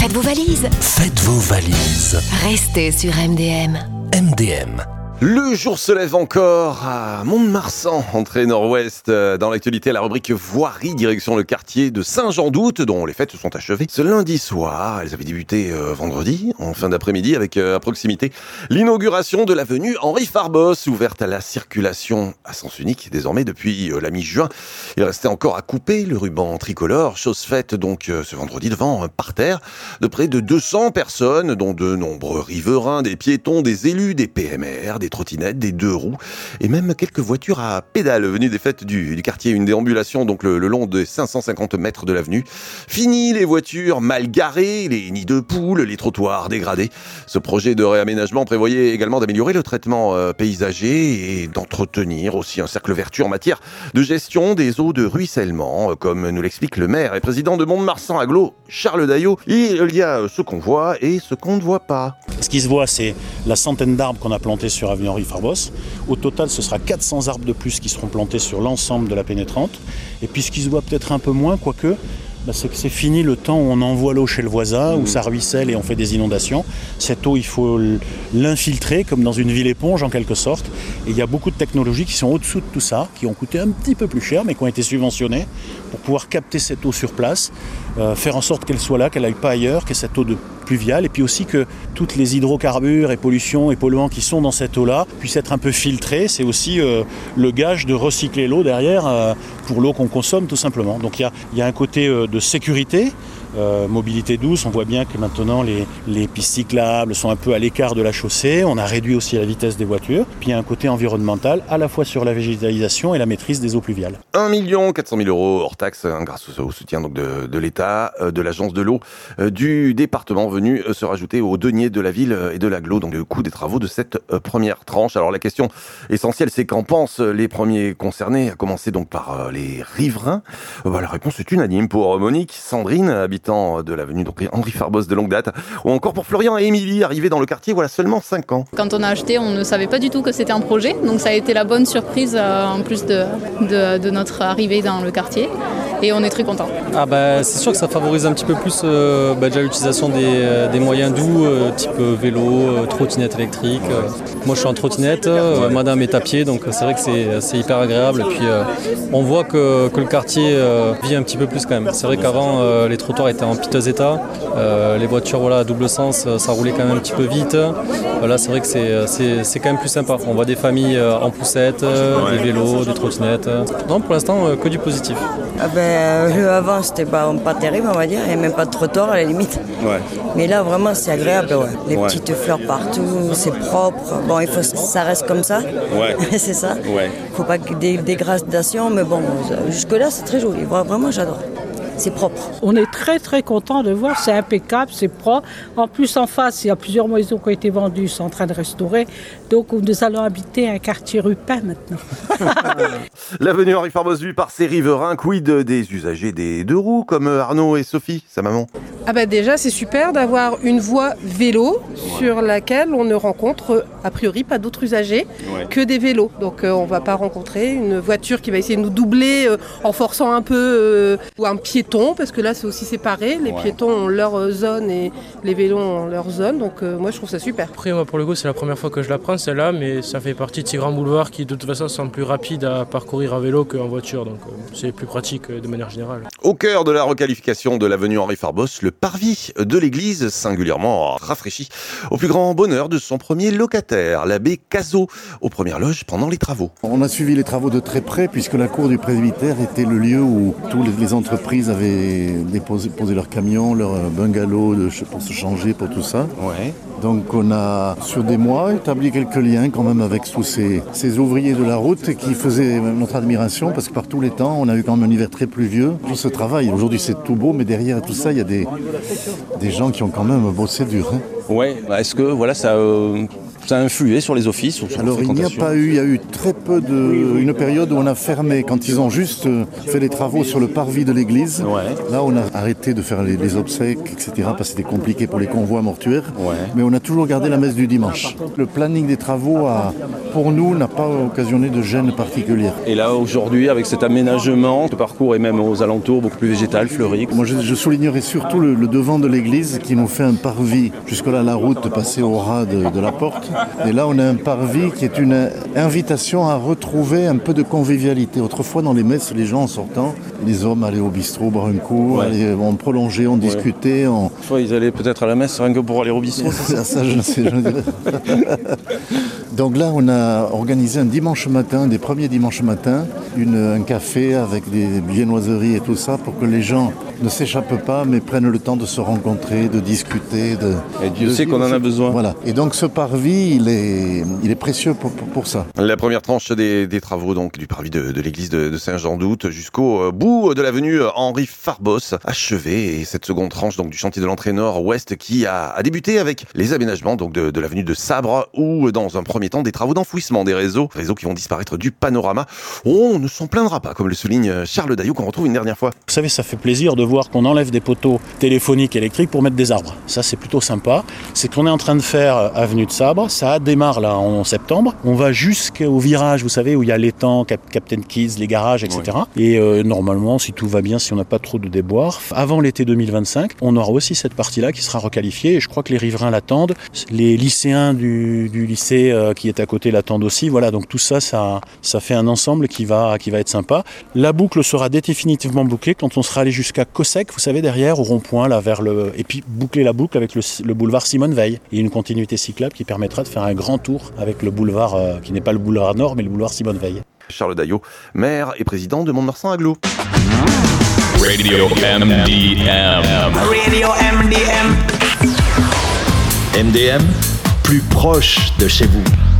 Faites vos valises. Faites vos valises. Restez sur MDM. MDM. Le jour se lève encore à Mont-de-Marsan, entrée nord-ouest. Dans l'actualité, la rubrique voirie, direction le quartier de Saint-Jean-d'Août, dont les fêtes se sont achevées ce lundi soir. Elles avaient débuté vendredi, en fin d'après-midi, avec à proximité l'inauguration de l'avenue Henri Farbos, ouverte à la circulation à sens unique, désormais depuis la mi-juin. Il restait encore à couper le ruban tricolore, chose faite donc ce vendredi devant un parterre de près de 200 personnes, dont de nombreux riverains, des piétons, des élus, des PMR, des trottinettes, des deux roues et même quelques voitures à pédales venues des fêtes du quartier. Une déambulation donc le long des 550 mètres de l'avenue. Fini les voitures mal garées, les nids de poules, les trottoirs dégradés. Ce projet de réaménagement prévoyait également d'améliorer le traitement paysager et d'entretenir aussi un cercle vertueux en matière de gestion des eaux de ruissellement, comme nous l'explique le maire et président de Mont-de-Marsan Agglo, Charles Daillot. Il y a ce qu'on voit et ce qu'on ne voit pas. Ce qui se voit, c'est la centaine d'arbres qu'on a plantés sur avenue Henri Farbos. Au total, ce sera 400 arbres de plus qui seront plantés sur l'ensemble de la pénétrante. Et puis ce qui se voit peut-être un peu moins, quoique, c'est que c'est fini le temps où on envoie l'eau chez le voisin, où ça ruisselle et on fait des inondations. Cette eau, il faut l'infiltrer comme dans une ville éponge en quelque sorte. Et il y a beaucoup de technologies qui sont au-dessous de tout ça, qui ont coûté un petit peu plus cher, mais qui ont été subventionnées pour pouvoir capter cette eau sur place, faire en sorte qu'elle soit là, qu'elle n'aille pas ailleurs, qu'elle cette eau de pluviale, et puis aussi que toutes les hydrocarbures et pollutions et polluants qui sont dans cette eau-là puissent être un peu filtrés. C'est aussi le gage de recycler l'eau derrière pour l'eau qu'on consomme tout simplement. Donc il y a un côté de sécurité, mobilité douce. On voit bien que maintenant les pistes cyclables sont un peu à l'écart de la chaussée. On a réduit aussi la vitesse des voitures. Puis il y a un côté environnemental à la fois sur la végétalisation et la maîtrise des eaux pluviales. 1 400 000 € hors taxe, grâce au soutien donc de l'État, de l'agence de l'eau du département, venu se rajouter aux deniers de la ville et de l'Agglo, donc le coût des travaux de cette première tranche. Alors la question essentielle, c'est qu'en pensent les premiers concernés, à commencer donc par les riverains. La réponse est unanime pour Monique, Sandrine, habitant de l'avenue donc Henri Farbos de longue date, ou encore pour Florian et Émilie, arrivés dans le quartier voilà seulement 5 ans. Quand on a acheté, on ne savait pas du tout que c'était un projet, donc ça a été la bonne surprise en plus de notre arrivée dans le quartier. Et on est très contents. C'est sûr que ça favorise un petit peu plus déjà l'utilisation des moyens doux, type vélo, trottinette électrique. Moi je suis en trottinette, madame est à pied, donc c'est vrai que c'est hyper agréable. Et puis on voit que le quartier vit un petit peu plus quand même. C'est vrai qu'avant les trottoirs étaient en piteux état, les voitures à double sens, ça roulait quand même un petit peu vite. Là c'est vrai que c'est quand même plus sympa. On voit des familles en poussette, des vélos, des trottinettes. Non, pour l'instant que du positif. Avant c'était pas terrible on va dire, il n'y a même pas de trottoir à la limite. Ouais. Mais là vraiment c'est agréable, ouais. Les petites fleurs partout, c'est propre. Bon, il faut que ça reste comme ça. Ouais. C'est ça. Ouais. Faut pas que des dégradations, mais bon, jusque là c'est très joli. Vraiment j'adore. C'est propre. On est très très content de voir, c'est impeccable, c'est propre. En plus en face, il y a plusieurs maisons qui ont été vendues, sont en train de restaurer. Donc nous allons habiter un quartier rupin maintenant. L'avenue Henri Farbos vue par ses riverains, quid des usagers des deux roues comme Arnaud et Sophie, sa maman. Déjà c'est super d'avoir une voie vélo sur laquelle on ne rencontre a priori pas d'autres usagers que des vélos. Donc on ne va pas rencontrer une voiture qui va essayer de nous doubler en forçant un peu ou un piéton, parce que là c'est aussi séparé. Les piétons ont leur zone et les vélos ont leur zone. Donc moi je trouve ça super. Après moi pour le coup c'est la première fois que je la prends celle-là, mais ça fait partie de ces grands boulevards qui de toute façon sont plus rapides à parcourir à vélo qu'en voiture. Donc c'est plus pratique de manière générale. Au cœur de la requalification de l'avenue Henri Farbos, le parvis de l'église, singulièrement rafraîchi, au plus grand bonheur de son premier locataire, l'abbé Cazot, aux premières loges pendant les travaux. On a suivi les travaux de très près, puisque la cour du presbytère était le lieu où toutes les entreprises avaient posé leurs camions, leurs bungalows pour se changer, pour tout ça. Ouais. Donc on a, sur des mois, établi quelques liens quand même avec tous ces ouvriers de la route qui faisaient notre admiration, parce que par tous les temps, on a eu quand même un hiver très pluvieux. Tout ce travail, aujourd'hui c'est tout beau, mais derrière tout ça, il y a des gens qui ont quand même bossé dur. Ouais, est-ce que voilà, ça Ça a influé sur les offices ou sur Alors il n'y a pas eu, il y a eu très peu une période où on a fermé, quand ils ont juste fait les travaux sur le parvis de l'église. Là on a arrêté de faire les obsèques, etc. parce que c'était compliqué pour les convois mortuaires. Mais on a toujours gardé la messe du dimanche. Le planning des travaux, pour nous, n'a pas occasionné de gêne particulière. Et là aujourd'hui, avec cet aménagement, le parcours est même aux alentours beaucoup plus végétal, fleuri. Moi je soulignerais surtout le devant de l'église qui nous fait un parvis. Jusque-là la route passait au ras de la porte. Et là on a un parvis qui est une invitation à retrouver un peu de convivialité. Autrefois dans les messes, les gens en sortant, les hommes allaient au bistrot boire un coup, on prolongeait, on discutait. Fois ils allaient peut-être à la messe rien que pour aller au bistrot. Ça je ne sais. Donc là on a organisé un dimanche matin, des premiers dimanches matins, un café avec des viennoiseries et tout ça pour que les gens ne s'échappent pas mais prennent le temps de se rencontrer, de discuter. Et Dieu sait qu'on en a besoin. Voilà. Et donc ce parvis, il est précieux pour ça. La première tranche des travaux donc du parvis de l'église de Saint-Jean-d'Août jusqu'au bout de l'avenue Henri Farbos achevée, et cette seconde tranche donc du chantier de l'entrée nord-ouest qui a débuté avec les aménagements donc de l'avenue de Sabre, où dans un premier temps des travaux d'enfouissement des réseaux qui vont disparaître du panorama. On ne s'en plaindra pas, comme le souligne Charles Daillot, qu'on retrouve une dernière fois. Vous savez, ça fait plaisir de voir qu'on enlève des poteaux téléphoniques électriques pour mettre des arbres. Ça, c'est plutôt sympa. C'est qu'on est en train de faire avenue de Sabre. Ça démarre là en septembre. On va jusqu'au virage, vous savez, où il y a l'étang, Captain Kids, les garages, etc. Et normalement, si tout va bien, si on n'a pas trop de déboires, avant l'été 2025, on aura aussi cette partie-là qui sera requalifiée. Et je crois que les riverains l'attendent. Les lycéens du lycée qui est à côté l'attendent aussi. Voilà, donc tout ça, ça fait un ensemble qui va être sympa. La boucle sera définitivement bouclée quand on sera allé jusqu'à Cossec, vous savez, derrière, au rond-point, là, et puis boucler la boucle avec le boulevard Simone Veil. Et une continuité cyclable qui permettra de faire un grand tour avec le boulevard, qui n'est pas le boulevard Nord, mais le boulevard Simone Veil. Charles Daillot, maire et président de Mont-de-Marsan Agglo. Radio MDM. Radio MDM. MDM, plus proche de chez vous.